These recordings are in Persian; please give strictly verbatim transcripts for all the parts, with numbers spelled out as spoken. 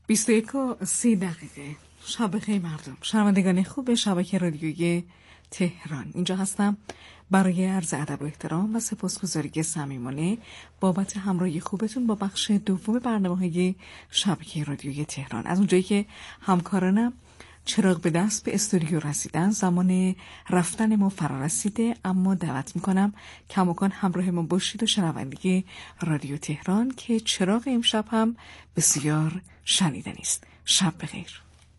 بیست و یک و سی دقیقه. شب بخیر مردم، شنوندگان خوب شبکه رادیویی تهران. اینجا هستم برای عرض ادب و احترام و سپاسگزاری صمیمانه بابت همراهی خوبتون با بخش دوم برنامه‌های شبکه رادیویی تهران. از اونجایی که همکارانم چراغ به دست به استودیو رسیدن، زمان رفتن ما فرا رسیده، اما دعوت میکنم کماکان همراه ما باشید و شنوندگی رادیو تهران که چراغ امشب هم بسیار شنیدنی است. شب بخیر.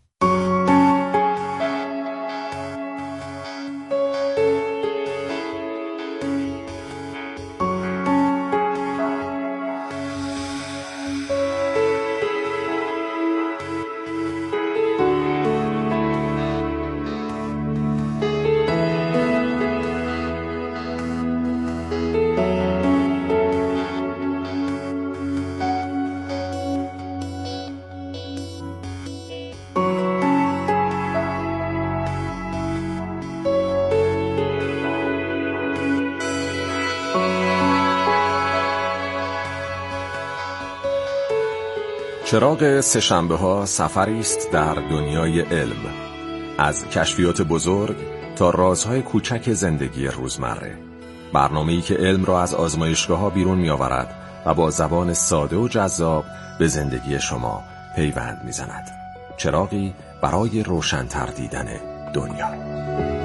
چراغ سه‌شنبه ها سفری است در دنیای علم، از کشفیات بزرگ تا رازهای کوچک زندگی روزمره. برنامه‌ای که علم را از آزمایشگاه‌ها بیرون می‌آورد و با زبان ساده و جذاب به زندگی شما پیوند می‌زند. چراغی برای روشن‌تر دیدن دنیا.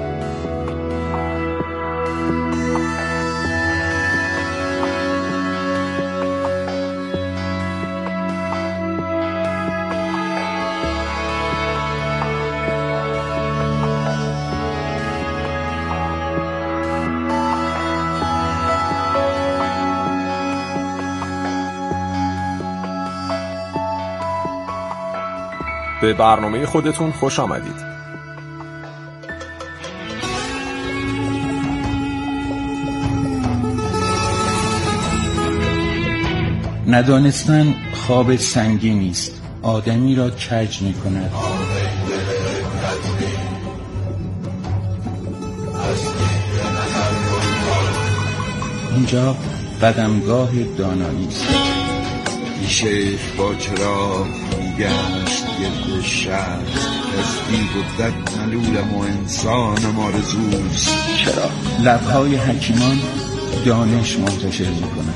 به برنامه خودتون خوش آمدید. ندانستن خواب سنگینی است، آدمی را کج می کند. اینجا قدمگاه دانایی است. شیخ با چراغ میگشت گرد شهر، اسبی بودت ملولم و انسانم آرزوست. چرا لبهای حکیمان دانش منتشر می کند.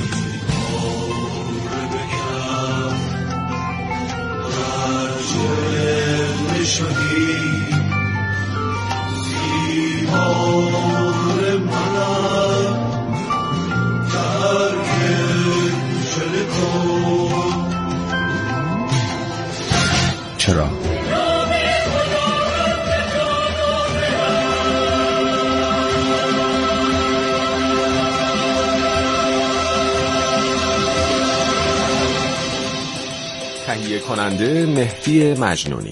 چرا؟ تهیه کننده مهدی مجنونی.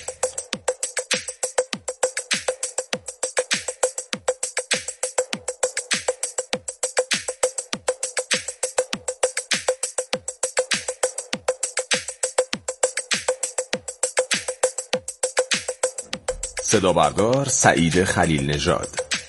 صدا بردار سعید خلیل نژاد.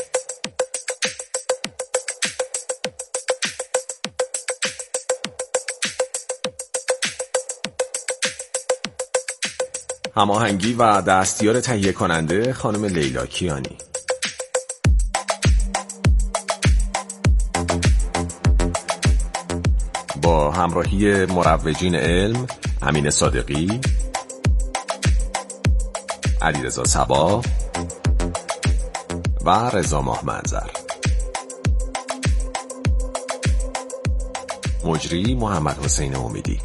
هماهنگی و دستیار تهیه کننده خانم لیلا کیانی. با همراهی مروجین علم امین صادقی، علیرضا صبا و رضا ماهمنظر. مجری محمد حسین امیدی.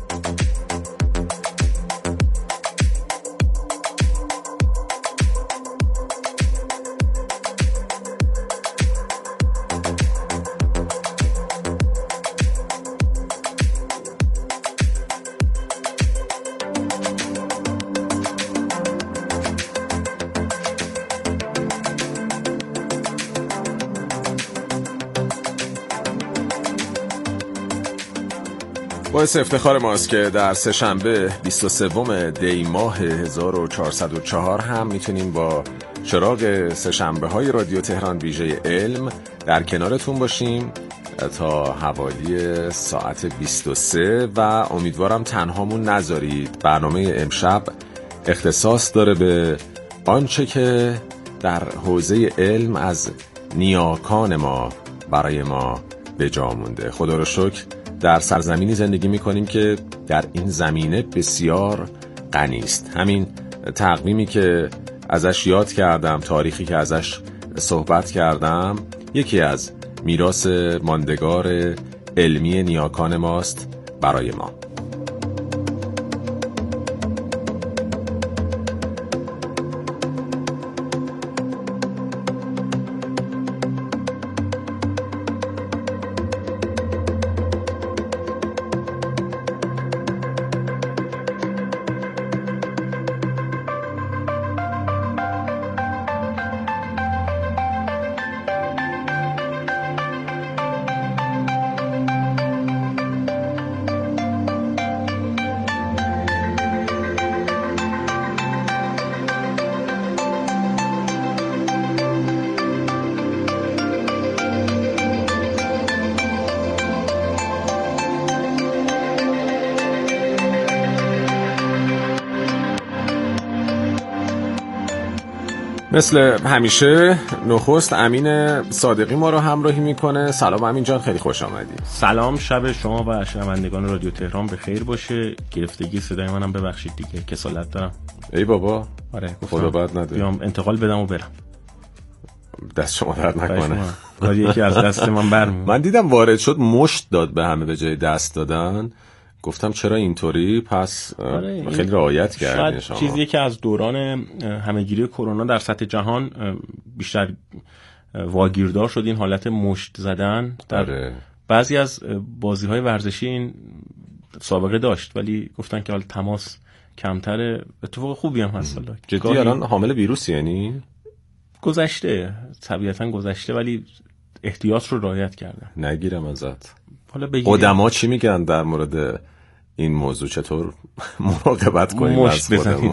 باعث افتخار ماست که در سه‌شنبه بیست و سوم دی ماه هزار و چهارصد و چهار هم میتونیم با چراغ سه‌شنبه های رادیو تهران ویژه علم در کنارتون باشیم تا حوالی ساعت بیست و سه و امیدوارم تنهامون نذارید. برنامه امشب اختصاص داره به آنچه که در حوزه علم از نیاکان ما برای ما به جا مونده. خدا رو شکر در سرزمینی زندگی میکنیم که در این زمینه بسیار غنی است. همین تقویمی که ازش یاد کردم، تاریخی که ازش صحبت کردم، یکی از میراث ماندگار علمی نیاکان ماست برای ما. مثل همیشه نخست امین صادقی ما رو همراهی میکنه. سلام امین جان، خیلی خوش آمدی. سلام، شب شما و شنوندگان رادیو تهران به خیر باشه. گرفتگی صدای منم ببخشید دیگه، کسالت دارم. ای بابا، آره خدا بد نده. بیام انتقال بدم و برم. دست شما درد نکنه. کاری یکی از دست من برمیاد. من دیدم وارد شد مشت داد به همه به جای دست دادن. گفتم چرا اینطوری؟ پس آره، خیلی رعایت کردین شما. چیزی که از دوران همهگیری کرونا در سطح جهان بیشتر واگیردار شد این حالت مشت زدن. در آره. بعضی از بازی‌های ورزشی این سابقه داشت ولی گفتن که حال تماس کمتره. اتفاق خوبی هم هست. جدی الان حامل ویروس یعنی گذشته، طبیعتاً گذشته، ولی احتیاط رو رعایت کردن. نگیرم ازت. حالا بگیریم. قدما چی میگن در مورد این موضوع؟ چطور مراقبت کنیم از خودمون؟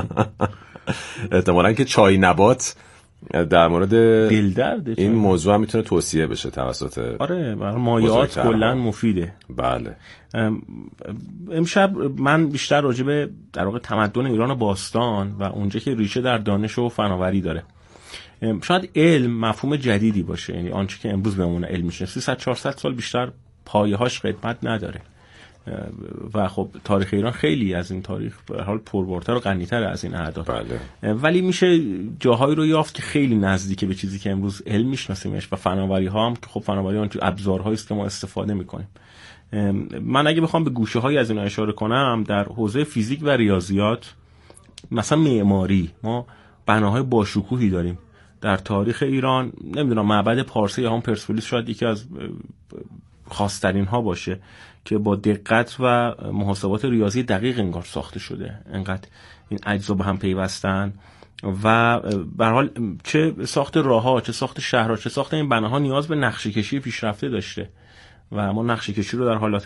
احتمالاً که چای نبات در مورد این موضوع هم میتونه توصیه بشه توسط آره مایعات کلا مفیده. بله. امشب من بیشتر راجع به در واقع تمدن ایران باستان و اونجا که ریشه در دانش و فناوری داره. شاید علم مفهوم جدیدی باشه، یعنی آنچه که امروز بهمون علم میشه سیصد چهارصد سال بیشتر پایه‌هاش قدمت نداره و خب تاریخ ایران خیلی از این تاریخ به حال پربارتر و غنی‌تر از این اعداد. بله. ولی میشه جاهایی رو یافت که خیلی نزدیکه به چیزی که امروز علم میشناسیمش و فناوری ها هم که خب فناوری اون تو ابزارهایی است که ما استفاده میکنیم. من اگه بخوام به گوشه‌هایی از اینا اشاره کنم، در حوزه فیزیک و ریاضیات مثلا معماری ما بناهای باشکوهی داریم. در تاریخ ایران نمیدونم معبد پارسه یا هم پرسپولیس شاید یکی از خاص‌ترین ها باشه که با دقت و محاسبات ریاضی دقیق انگار ساخته شده، انقدر این اجزا به هم پیوستن و به هر حال چه ساخت راه‌ها، چه ساخت شهرها، چه ساخت این بناها نیاز به نقشه‌کشی پیشرفته داشته و ما نقشه‌کشی رو در حالات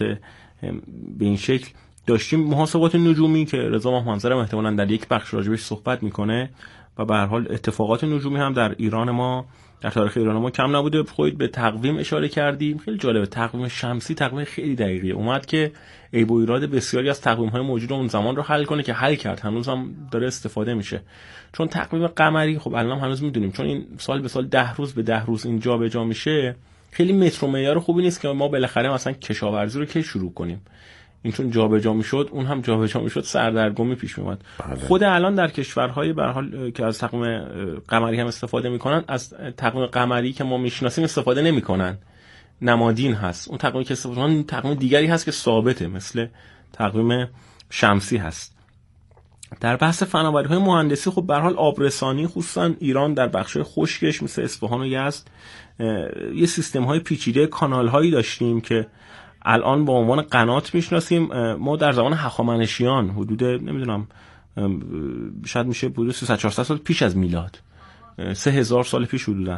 به این شکل داشتیم. محاسبات نجومی که رضا ماهمنظرم احتمالاً در یک بخش راجبش صحبت میکنه و به هر حال اتفاقات نجومی هم در ایران ما، در تاریخ ایران ما کم نبوده. خودت به تقویم اشاره کردیم، خیلی جالبه. تقویم شمسی تقویم خیلی دقیقیه، اومد که عیب و ایراد بسیاری از تقویم‌های موجود اون زمان رو حل کنه که حل کرد، هنوز هم داره استفاده میشه. چون تقویم قمری خب الان هنوز میدونیم چون این سال به سال ده روز به ده روز این جا به جا میشه، خیلی متر و معیار خوبی نیست که ما بالاخره مثلا کشاورزی رو کی شروع کنیم. این چون جابجا میشد اون هم جابجا میشد، سردرگمی پیش میومد. خود الان در کشورهای به هر حال که از تقویم قمری هم استفاده میکنن، از تقویم قمری که ما میشناسیم استفاده نمیکنن، نمادین هست. اون تقویمی که استفاده میکنن تقویم دیگری هست که ثابته، مثل تقویم شمسی هست. در بحث فناوری های مهندسی خب به هر حال آبرسانی خصوصا ایران در بخش خشکش مثل اصفهان و یزد یه سیستم های پیچیده کانال هایی داشتیم که الان با عنوان قنات میشناسیم. ما در زمان هخامنشیان حدود نمیدونم شاید میشه حدود سیصد چهارصد سال پیش از میلاد، سه هزار سال پیش حدوداً،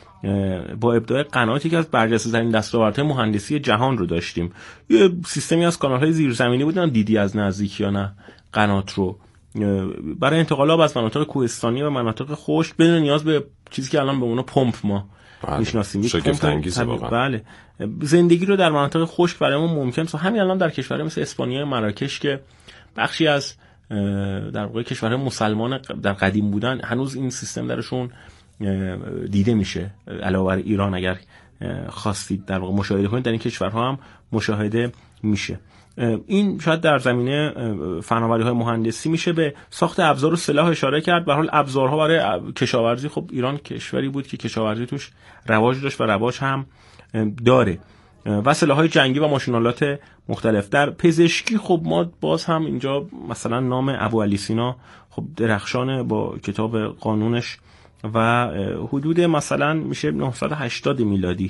با ابداع قناتی که از برجسته ترین دستاوردهای مهندسی جهان رو داشتیم. یه سیستمی از کانال‌های زیرزمینی بودن، دیدی از نزدیک یا نه قنات رو، برای انتقال آب از مناطق کوهستانی و مناطق خشک بدون نیاز به چیزی که الان به اون پمپ ما میشناسیم. شگفت انگیزه واقعا. بله زندگی رو در مناطق خشک برای ما ممکن است. همین الان در کشور مثل اسپانیا، مراکش که بخشی از در واقع کشورهای مسلمان در قدیم بودن، هنوز این سیستم درشون دیده میشه. علاوه بر ایران اگر خواستید در واقع مشاهده کنید، در این کشورها هم مشاهده میشه. این شاید در زمینه فناوری‌های مهندسی میشه به ساخت ابزار و سلاح اشاره کرد. به هر حال ابزارها برای کشاورزی، خب ایران کشوری بود که کشاورزی توش رواج داشت و رواج هم داره، و سلاح‌های جنگی و ماشین‌آلات مختلف. در پزشکی خب ما باز هم اینجا مثلا نام ابوعلی سینا خب درخشانه با کتاب قانونش و حدود مثلا میشه نهصد و هشتاد میلادی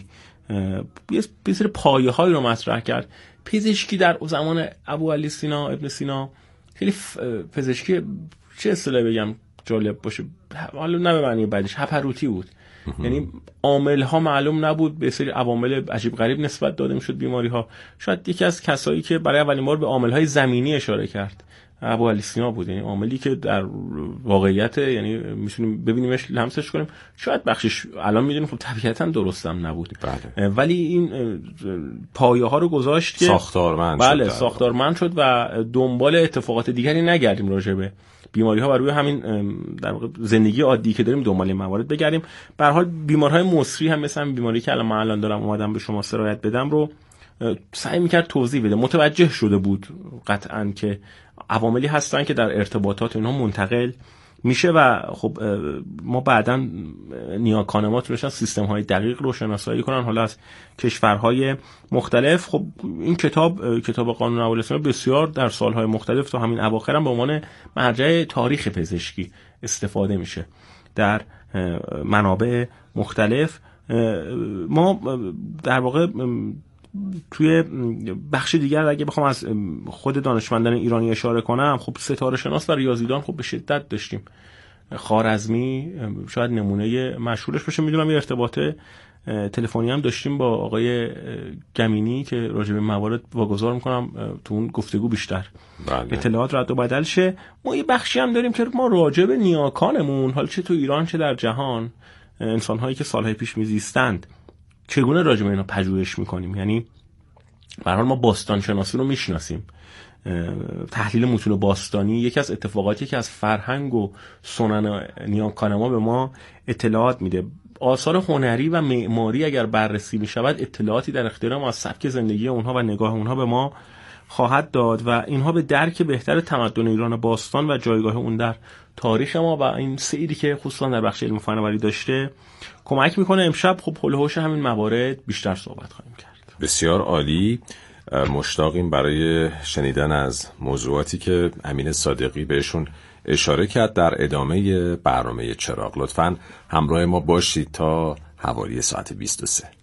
یه سری پایه‌هایی رو مطرح کرد. پزشکی در زمان ابوعلی سینا ابن سینا خیلی پزشکی چه اصطلاحی بگم جالب باشه، حالا نه به معنی بعدش هپروتی بود. یعنی عامل ها معلوم نبود، به سری عوامل عجیب غریب نسبت داده میشد بیماری ها. شاید یکی از کسایی که برای اولین بار به عامل های زمینی اشاره کرد ابوعلی سینا بود. یعنی عاملی که در واقعیت یعنی میتونیم ببینیمش، لمسش کنیم. شاید بخشش الان میدونیم خب طبیعتا درستم نبود، بله. ولی این پایه ها رو گذاشت که ساختارمند بله شد، ساختارمند شد و دنبال اتفاقات دیگری نگردیم راجع به بیماری ها و روی همین در واقع زندگی عادی که داریم دنبال این موارد بگردیم. به هر حال بیماری‌های مصری هم مثلا بیماری که الان من الان دارم اومدم به شما سرایت بدم رو سعی می‌کرد توضیح بده. متوجه شده بود قطعاً که عواملی هستن که در ارتباطات اینها منتقل میشه و خب ما بعداً نیاکانمات روشن سیستم‌های دقیق رو شناسایی کنن حالا از کشورهای مختلف. خب این کتاب کتاب قانون ابوعلی سینا بسیار در سالهای مختلف تا همین اواخر هم به عنوان مرجع تاریخ پزشکی استفاده میشه در منابع مختلف. ما در واقع توی بخش دیگر اگه بخوام از خود دانشمندان ایرانی اشاره کنم، خب ستاره شناس و ریاضیدان خب به شدت داشتیم. خوارزمی شاید نمونه مشهورش باشه. میدونم یه ارتباط تلفنی هم داشتیم با آقای گمینی که راجع به موارد واگذار میکنم تو اون گفتگو بیشتر بله. اطلاعات رد و بدل شه. ما یه بخشی هم داریم که ما راجع به نیاکانمون، حالا چه تو ایران چه در جهان، انسان‌هایی که سالهای پیش میزیستند، چگونه راجع به اینا پژوهش میکنیم. یعنی به هر حال ما باستان شناسی رو میشناسیم. تحلیل متون باستانی یکی از اتفاقاتی که از فرهنگ و سنن نیاکان ما به ما اطلاعات میده. آثار هنری و معماری اگر بررسی میشود اطلاعاتی در اختیار ما از سبک زندگی اونها و نگاه اونها به ما خواهد داد و اینها به درک بهتر تمدن ایران باستان و جایگاه اون در تاریخ ما و این سیری که خصوصا در بخش علم فناوری داشته کمک میکنه. امشب خب حول و حوش همین موارد بیشتر صحبت خواهیم کرد. بسیار عالی. مشتاقیم برای شنیدن از موضوعاتی که امین صادقی بهشون اشاره کرد در ادامه برنامه چراغ. لطفاً همراه ما باشید تا حوالی ساعت بیست و سه.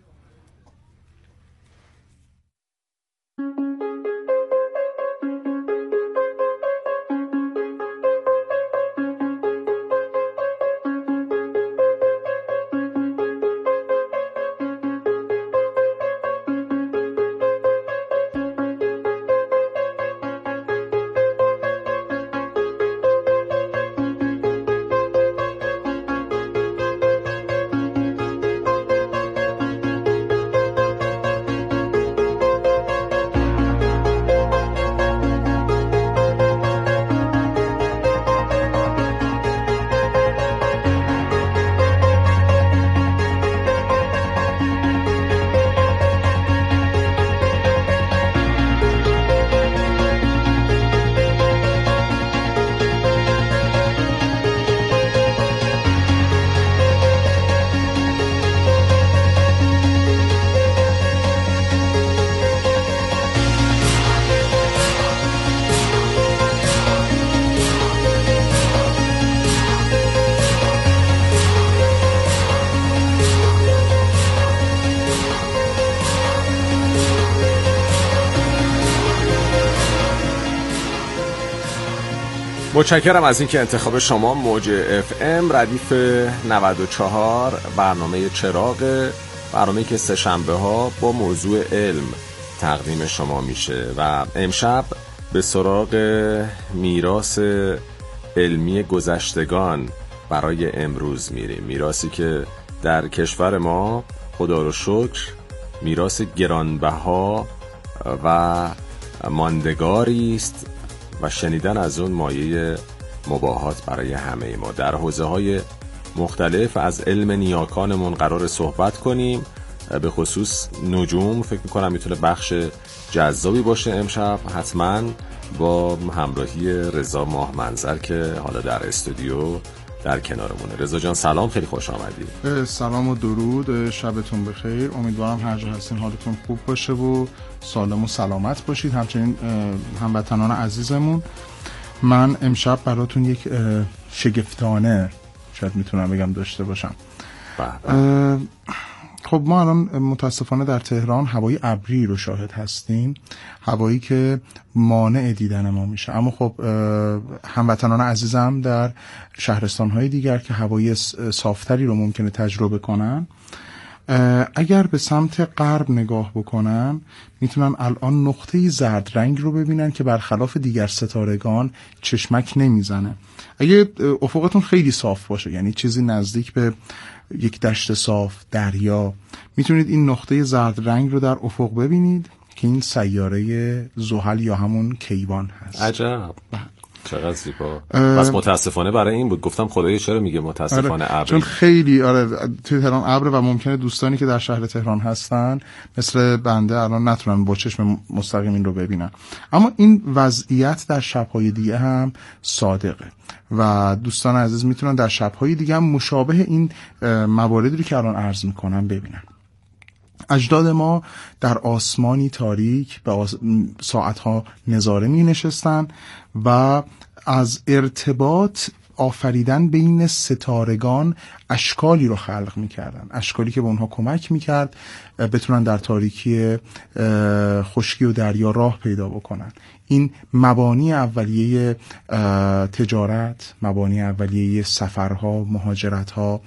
متشکرم از اینکه انتخاب شما موج اف ام ردیف نود و چهار برنامه چراغ، برنامه‌ای که سه شنبه ها با موضوع علم تقدیم شما میشه و امشب به سراغ میراث علمی گذشتگان برای امروز میریم. میراثی که در کشور ما خدا رو شکر میراث گرانبها و ماندگاری است و شنیدن از اون مایه مباهات برای همه ما. در حوزه‌های مختلف از علم نیاکانمون قرار صحبت کنیم، به خصوص نجوم. فکر میکنم میتونه بخش جذابی باشه امشب، حتما با همراهی رضا ماه منظر که حالا در استودیو در کنارمونه. رضا جان سلام، خیلی خوش آمدید. سلام و درود، شبتون بخیر. امیدوارم هر جا هستین حالتون خوب باشه و سالم و سلامت باشید. همچنین هموطنان عزیزمون، من امشب براتون یک شگفتانه شاید میتونم بگم داشته باشم. خب ما الان متاسفانه در تهران هوای ابری رو شاهد هستیم، هوایی که مانع دیدن ما میشه. اما خب هموطنان عزیزم در شهرستان‌های دیگر که هوای صافتری رو ممکنه تجربه کنن، اگر به سمت غرب نگاه بکنن میتونن الان نقطه زرد رنگ رو ببینن که برخلاف دیگر ستارگان چشمک نمیزنه. اگه افقتون خیلی صاف باشه، یعنی چیزی نزدیک به یک دشت صاف، دریا، میتونید این نقطه زرد رنگ رو در افق ببینید که این سیاره زحل یا همون کیوان هست. عجب، چقدر زیبا. بس متاسفانه برای این بود گفتم خدایا چرا میگه متاسفانه ابر؟ آره، چون خیلی آره توی تهران ابر و ممکنه دوستانی که در شهر تهران هستن مثل بنده الان نتونن با چشم مستقیم این رو ببینن. اما این وضعیت در شب‌های دیگه هم صادقه و دوستان عزیز میتونن در شب‌های دیگه هم مشابه این مواردی رو که الان عرض میکنم ببینن. اجداد ما در آسمانی تاریک به آس... ساعتها نظاره می نشستن و از ارتباط آفریدن بین ستارگان اشکالی رو خلق می کردن، اشکالی که به اونها کمک می کرد بتونن در تاریکی خشکی و دریا راه پیدا بکنن. این مبانی اولیه تجارت، مبانی اولیه سفرها، مهاجرتها،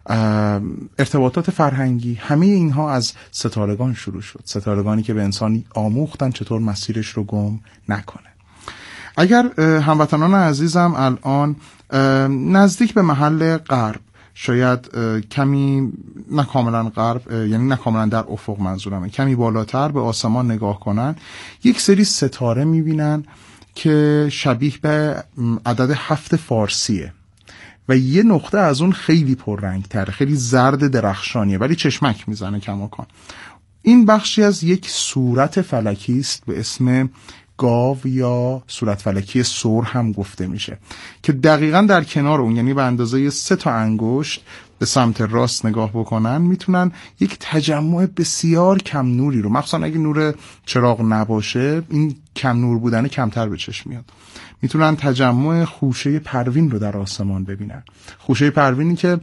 ارتباطات فرهنگی، همه اینها از ستارگان شروع شد. ستارگانی که به انسان آموختن چطور مسیرش رو گم نکنه. اگر هموطنان عزیزم الان نزدیک به محل غرب، شاید کمی نه کاملا غرب، یعنی نه کاملا در افق منظورمه، کمی بالاتر به آسمان نگاه کنن، یک سری ستاره میبینن که شبیه به عدد هفت فارسیه و یه نقطه از اون خیلی پررنگ تره، خیلی زرد درخشانیه ولی چشمک میزنه کماکان. این بخشی از یک صورت فلکی است به اسم گاو یا صورت فلکی ثور هم گفته میشه که دقیقاً در کنار اون، یعنی به اندازه سه تا انگشت به سمت راست نگاه بکنن میتونن یک تجمع بسیار کم نوری رو، مخصوصا اگه نور چراغ نباشه این کم نور بودن کمتر به چشم میاد، میتونن تجمع خوشه پروین رو در آسمان ببینن. خوشه پروینی که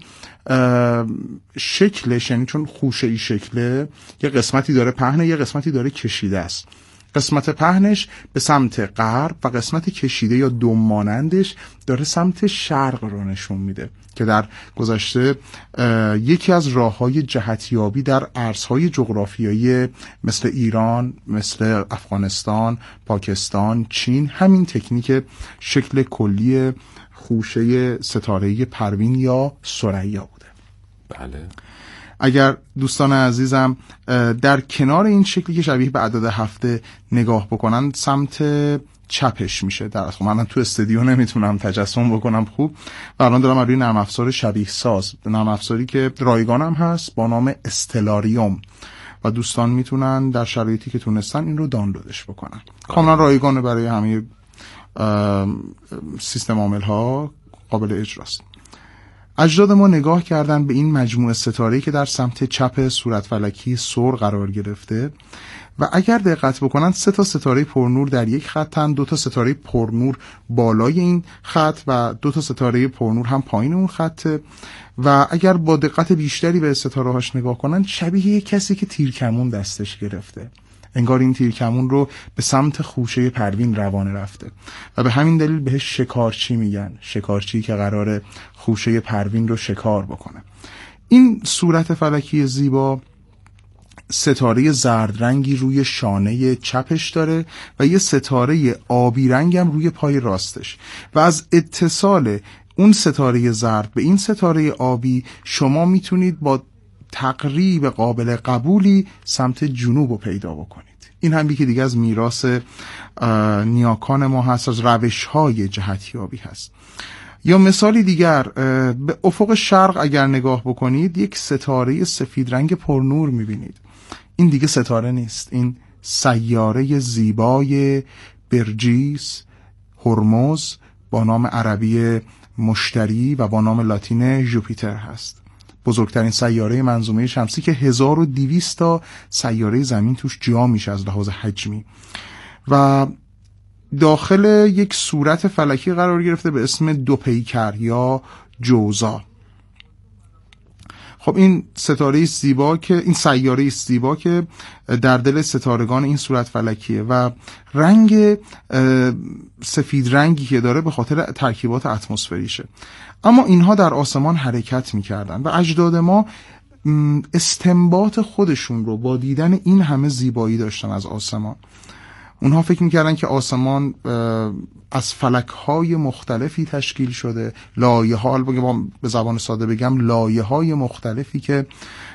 شکلش، یعنی چون خوشه ای شکله، یه قسمتی داره پهنه یه قسمتی داره کشیده است. قسمت پهنش به سمت غرب و قسمت کشیده یا دم مانندش داره سمت شرق رو نشون میده که در گذشته یکی از راه‌های جهتیابی در ارزهای جغرافیایی مثل ایران، مثل افغانستان، پاکستان، چین همین تکنیک شکل کلی خوشه ستاره پروین یا ثریا بوده. بله. اگر دوستان عزیزم در کنار این شکلی که شبیه به عدد هفته نگاه بکنن، سمت چپش میشه. در اصل من تو استودیو نمیتونم تجسم بکنم خوب و الان دارم روی نرم افزار شبیه ساز، نرم افزاری که رایگان هم هست با نام استلاریوم و دوستان میتونن در شرایطی که تونستن این رو دانلودش بکنن. کاملا رایگانه، برای همه سیستم عامل ها قابل اجراست. اجداد ما نگاه کردن به این مجموعه ستاره‌ای که در سمت چپ صورت فلکی ثور قرار گرفته و اگر دقت بکنن سه تا ستاره پرنور در یک خطن، دو تا ستاره پرنور بالای این خط و دو تا ستاره پرنور هم پایین اون خطه و اگر با دقت بیشتری به ستاره‌هاش نگاه کنن شبیه یک کسی که تیرکمون دستش گرفته، انگار این تیرکمون رو به سمت خوشه پروین روانه رفته و به همین دلیل بهش شکارچی میگن، شکارچی که قراره خوشه پروین رو شکار بکنه. این صورت فلکی زیبا ستاره زرد رنگی روی شانه چپش داره و یه ستاره آبی رنگ هم روی پای راستش و از اتصال اون ستاره زرد به این ستاره آبی شما میتونید با تقریب قابل قبولی سمت جنوب رو پیدا بکنید. این هم یکی دیگه از میراث نیاکان ما هست، از روش‌های جهتیابی هست. یا مثالی دیگر، به افق شرق اگر نگاه بکنید یک ستاره سفید رنگ پرنور میبینید. این دیگه ستاره نیست، این سیاره زیبای برجیس هرمز با نام عربی مشتری و با نام لاتین ژوپیتر هست. بزرگترین سیاره منظومه شمسی که هزار و دویست تا سیاره زمین توش جا میشه از لحاظ حجمی و داخل یک صورت فلکی قرار گرفته به اسم دو پیکر یا جوزا. خب این ستاره زیبا که این سیاره زیبا که در دل ستارگان این صورت فلکیه و رنگ سفید رنگی که داره به خاطر ترکیبات اتمسفریشه. اما اینها در آسمان حرکت میکردن و اجداد ما استنباط خودشون رو با دیدن این همه زیبایی داشتن از آسمان. اونها فکر میکردن که آسمان از فلک‌های مختلفی تشکیل شده، لایه‌ها، به زبان ساده بگم لایه‌های مختلفی که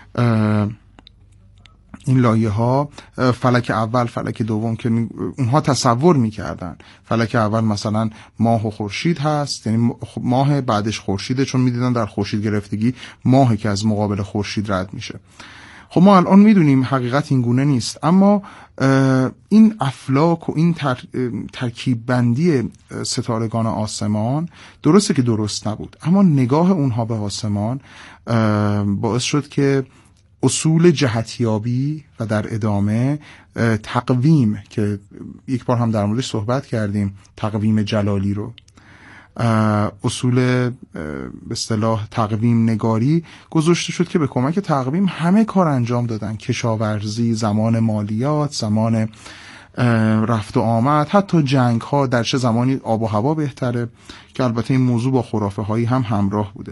این لایه‌ها فلک اول، فلک دوم که اونها تصور میکردن فلک اول مثلا ماه و خورشید هست، یعنی ماه بعدش خورشیده، چون میدیدن در خورشید گرفتگی ماهی که از مقابل خورشید رد میشه. خب ما الان میدونیم حقیقت این گونه نیست، اما این افلاک و این تر، ترکیب بندی ستارگان آسمان درسته که درست نبود، اما نگاه اونها به آسمان باعث شد که اصول جهتیابی و در ادامه تقویم که یک بار هم در موردش صحبت کردیم، تقویم جلالی رو، اصول به اصطلاح تقویم نگاری گذاشته شد که به کمک تقویم همه کار انجام دادن، کشاورزی، زمان مالیات، زمان رفت و آمد، حتی جنگ ها، در چه زمانی آب و هوا بهتره، که البته این موضوع با خرافه هایی هم همراه بوده.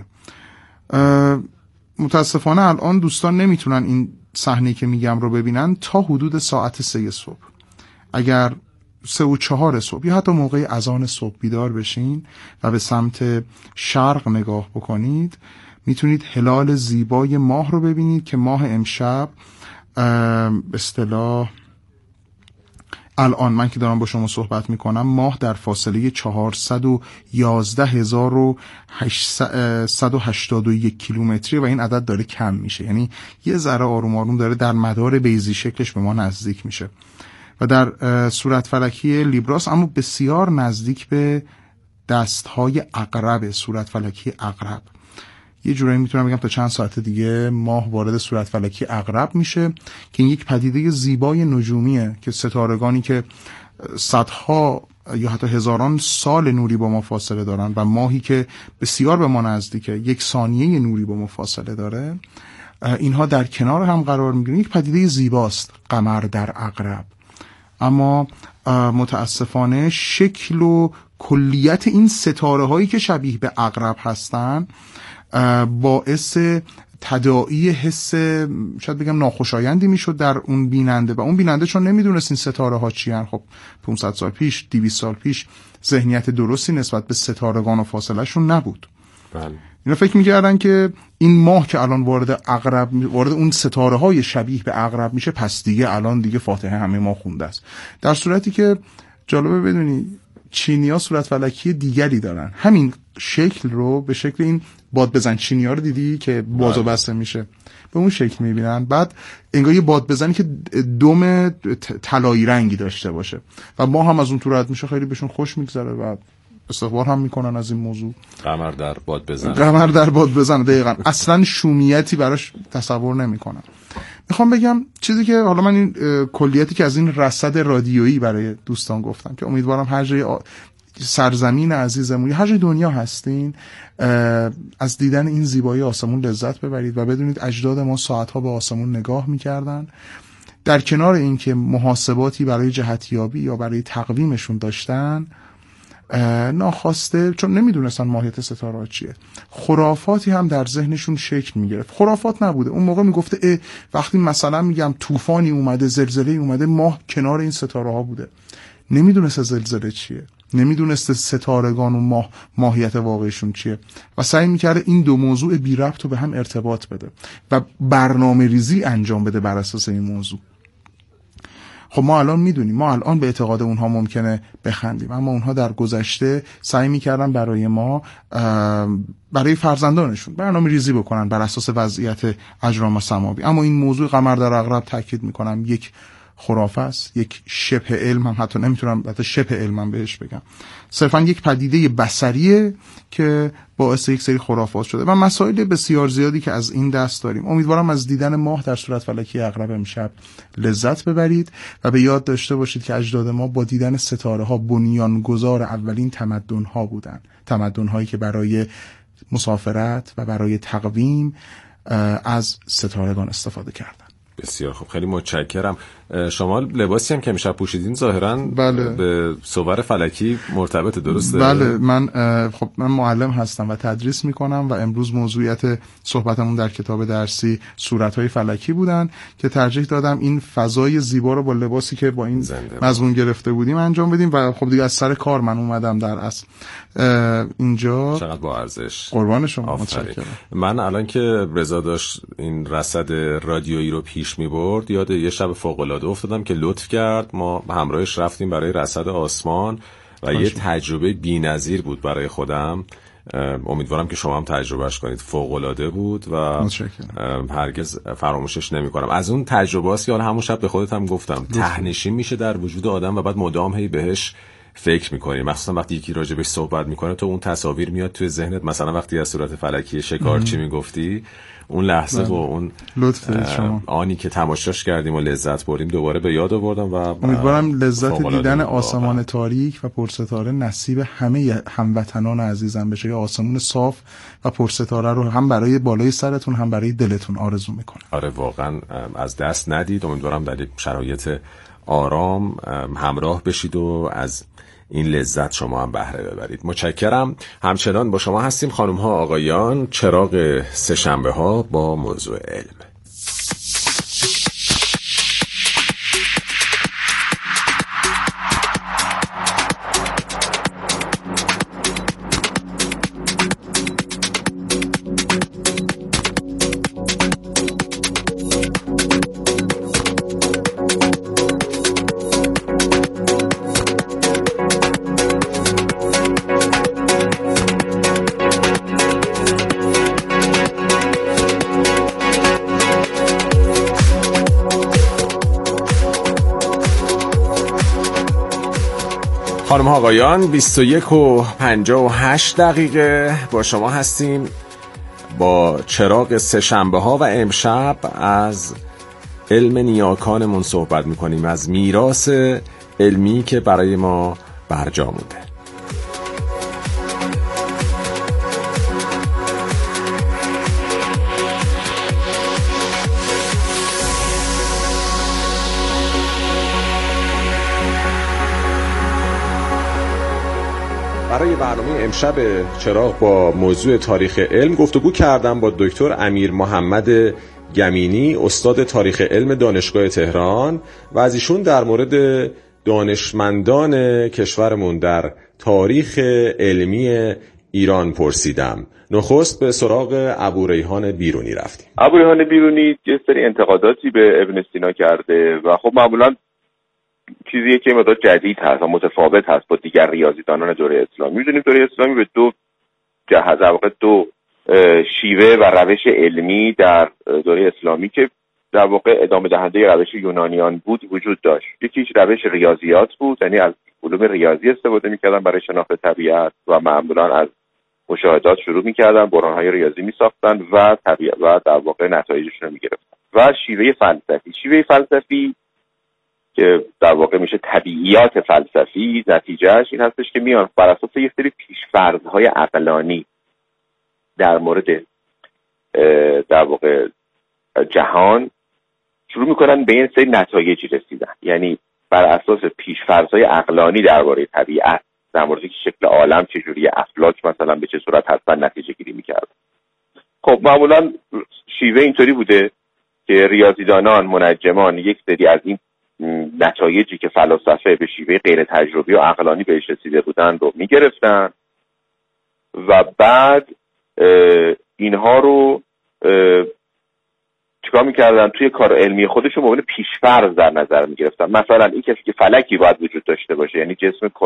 متاسفانه الان دوستان نمیتونن این صحنه که میگم رو ببینن تا حدود ساعت سه صبح. اگر سه و چهار صبح یا حتی موقع اذان صبح بیدار بشین و به سمت شرق نگاه بکنید، میتونید هلال زیبای ماه رو ببینید که ماه امشب به اصطلاح الان من که دارم با شما صحبت میکنم ماه در فاصله چهارصد و یازده هزار و هشتصد و هشتاد و یک کیلومتری و این عدد داره کم میشه، یعنی یه ذره آروم آروم داره در مدار بیضی شکلش به ما نزدیک میشه و در صورت فلکی لیبراس اما بسیار نزدیک به دستهای عقرب، صورت فلکی عقرب. یه جورایی میتونم بگم تا چند ساعت دیگه ماه وارد صورت فلکی عقرب میشه که این یک پدیده زیبای نجومیه که ستارگانی که صدها یا حتی هزاران سال نوری با ما فاصله دارن و ماهی که بسیار به ما نزدیکه، یک ثانیه نوری با ما فاصله داره، اینها در کنار هم قرار میگیرن. یک پدیده زیباست قمر در عقرب، اما متاسفانه شکل و کلیت این ستاره هایی که شبیه به عقرب هستن باعث تداعی حس شاید بگم ناخوشایندی میشد در اون بیننده و اون بیننده چون نمیدونست این ستاره ها چی هن. خب پانصد سال پیش، دویست سال پیش ذهنیت درستی نسبت به ستارگان و فاصله شون نبود. بله. اینا فکر میکردن که این ماه که الان وارد عقرب، وارد اون ستاره های شبیه به عقرب میشه، پس دیگه الان دیگه فاتحه همه ما خونده است، در صورتی که جالبه بدونی چینی‌ها صورت فلکی دیگری دارن، همین شکل رو به شکل این باد بزن چینی‌ها رو دیدی که باز و بسته میشه، به اون شکل میبینن، بعد انگار یه باد بزنی که دم طلایی رنگی داشته باشه و ما هم از اون تو رد میشه، خیلی بهشون خوش میگذره و استقبال هم میکنن از این موضوع. قمر در باد بزنه، قمر در باد بزنه، دقیقاً اصلا شومیتی براش تصور نمیکنن. میخوام بگم چیزی که حالا من این کلیتی که از این رصد رادیویی برای دوستان گفتم که امیدوارم هر جای سرزمین عزیزمون هر جای دنیا هستین از دیدن این زیبایی آسمون لذت ببرید و بدونید اجداد ما ساعتها به آسمون نگاه میکردن، در کنار اینکه محاسباتی برای جهتیابی یا برای تقویمشون داشتن، ناخواسته چون نمیدونستن ماهیت ستاره ها چیه، خرافاتی هم در ذهنشون شکل میگرفت. خرافات نبوده، اون موقع میگفته وقتی مثلا میگم طوفانی اومده، زلزله اومده، ماه کنار این ستاره ها بوده. نمیدونست زلزله چیه، نمیدونست ستارگان و ماه ماهیت واقعیشون چیه و سعی میکرده این دو موضوع بی ربط رو به هم ارتباط بده و برنامه ریزی انجام بده بر اساس این موضوع. خب ما الان میدونیم، ما الان به اعتقاد اونها ممکنه بخندیم، اما اونها در گذشته سعی میکردن برای ما، برای فرزندانشون برنامه ریزی بکنن بر اساس وضعیت اجرام سماوی. اما این موضوع قمر در عقرب، تاکید میکنم، یک خرافه است، یک شبه علم هم حتی نمیتونم حتی شبه علم بهش بگم، صرفا یک پدیده بصریه که باعث یک سری خرافات شده و مسائل بسیار زیادی که از این دست داریم. امیدوارم از دیدن ماه در صورت فلکی عقرب امشب لذت ببرید و به یاد داشته باشید که اجداد ما با دیدن ستاره ها بنیانگذار اولین تمدن ها بودن، تمدن هایی که برای مسافرت و برای تقویم از ستارگان استفاده کردن. بسیار خوب، خیلی متشکرم. شما لباسی هم که امشب پوشیدین ظاهراً بله. به صور فلکی مرتبط، درسته؟ بله، من خب من معلم هستم و تدریس میکنم و امروز موضوعیت صحبتمون در کتاب درسی صورت‌های فلکی بودن که ترجیح دادم این فضای زیبا رو با لباسی که با این مضمون گرفته بودیم انجام بدیم و خب دیگه از سر کار من اومدم در اصل اینجا. چقدر با ارزش. قربان شما، متشکرم. من الان که رضا داشت این رصد رادیویی رو پیش می‌برد یاد یه شب فوق‌العاده افتادم که لطف کرد، ما همراهش رفتیم برای رصد آسمان و یه تجربه بی‌نظیر بود برای خودم. امیدوارم که شما هم تجربهش کنید. فوق‌العاده بود و هرگز فراموشش نمی‌کنم. از اون تجربه‌است که همون شب به خودت هم گفتم ته‌نشین میشه در وجود آدم و بعد مدام هی بهش فکر می‌کنی، مخصوصا وقتی یکی راجبش صحبت می‌کنه تو اون تصاویر میاد توی ذهنت. مثلا وقتی از صورت فلکی شکارچی میگفتی، اون لحظه و اون آنی که تماشاش کردیم و لذت بردیم دوباره به یاد آوردم و امیدوارم لذت دیدن آسمان تاریک و پرستاره نصیب همه هموطنان عزیزم بشه. یا آسمون صاف و پرستاره رو هم برای بالای سرتون هم برای دلتون آرزو میکنم. آره واقعا از دست ندید. امیدوارم در شرایط آرام همراه بشید و از این لذت شما هم بهره ببرید. متشکرم. همچنان با شما هستیم خانم ها آقایان، چراغ سه‌شنبه ها با موضوع علم. خانم آقایان، بیست و یک و پنجاه و هشت دقیقه با شما هستیم با چراغ سه‌شنبه ها و امشب از علم نیاکانمون صحبت میکنیم، از میراث علمی که برای ما برجا مونده. برای برنامه امشب چراغ با موضوع تاریخ علم گفتگو کردم با دکتر امیر محمد گمینی، استاد تاریخ علم دانشگاه تهران و از ایشون در مورد دانشمندان کشورمون در تاریخ علمی ایران پرسیدم. نخست به سراغ ابوریحان بیرونی رفتیم. ابوریحان بیرونی یه سری انتقاداتی به ابن سینا کرده و خب معمولاً چیزیه که مدار جدید هست و متفاوت هست با دیگر ریاضیدانان دوره اسلامی. می‌دونیم دوره اسلامی به دو جهت، در واقع دو شیوه و روش علمی در دوره اسلامی که در واقع ادامه دهنده روش یونانیان بود وجود داشت. یکیش روش ریاضیات بود، یعنی از علوم ریاضی استفاده می‌کردن برای شناخت طبیعت و معمولاً از مشاهدات شروع می‌کردن، برهان‌های ریاضی می‌ساختن و طبیعت و در واقع نتایجشون رو می‌گرفتن. و شیوه فلسفی، شیوه فلسفی که در واقع میشه طبیعیات فلسفی، نتیجهش این هستش که میان بر اساس یک سری پیش‌فرض‌های عقلانی در مورد در واقع جهان شروع میکنن به این سری نتایجی رسیدن. یعنی بر اساس پیش‌فرض‌های عقلانی درباره طبیعت، در مورد شکل عالم چجوری، افلاک مثلا به چه صورت حتما نتیجه گیری میکرد. خب معمولا شیوه اینطوری بوده که ریاضیدانان، منجمان یک سری از این نتایجی که فلاسفه به شیوه غیر تجربی و عقلانی بهش رسیده بودن رو میگرفتن و بعد اینها رو چیکار میکردن؟ توی کار علمی خودشون به عنوان پیش‌فرض در نظر میگرفتن. مثلا این کسی که فلکی باید وجود داشته باشه، یعنی جسم